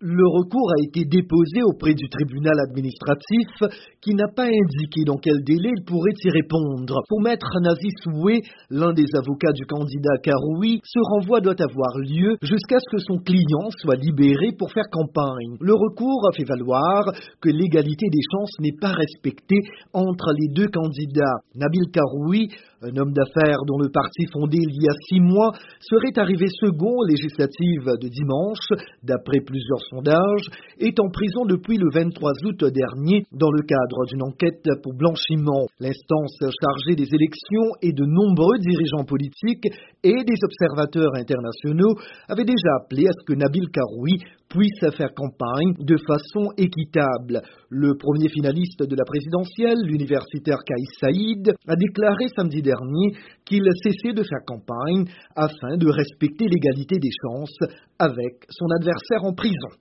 Le recours a été déposé auprès du tribunal administratif qui n'a pas indiqué dans quel délai il pourrait y répondre. Pour maître Nazi Soué, l'un des avocats du candidat Karoui, ce renvoi doit avoir lieu jusqu'à ce que son client soit libéré pour faire campagne. Le recours a fait valoir que l'égalité des chances n'est pas respectée entre les deux candidats. Nabil Karoui, un homme d'affaires dont le parti fondé il y a 6 mois serait arrivé second aux législatives de dimanche, d'après plusieurs sondages, est en prison depuis le 23 août dernier dans le cadre d'une enquête pour blanchiment. L'instance chargée des élections et de nombreux dirigeants politiques et des observateurs internationaux avaient déjà appelé à ce que Nabil Karoui puisse faire campagne de façon équitable. Le premier finaliste de la présidentielle, l'universitaire Kais Saïd, a déclaré samedi dernier qu'il cessait de faire campagne afin de respecter l'égalité des chances avec son adversaire en prison.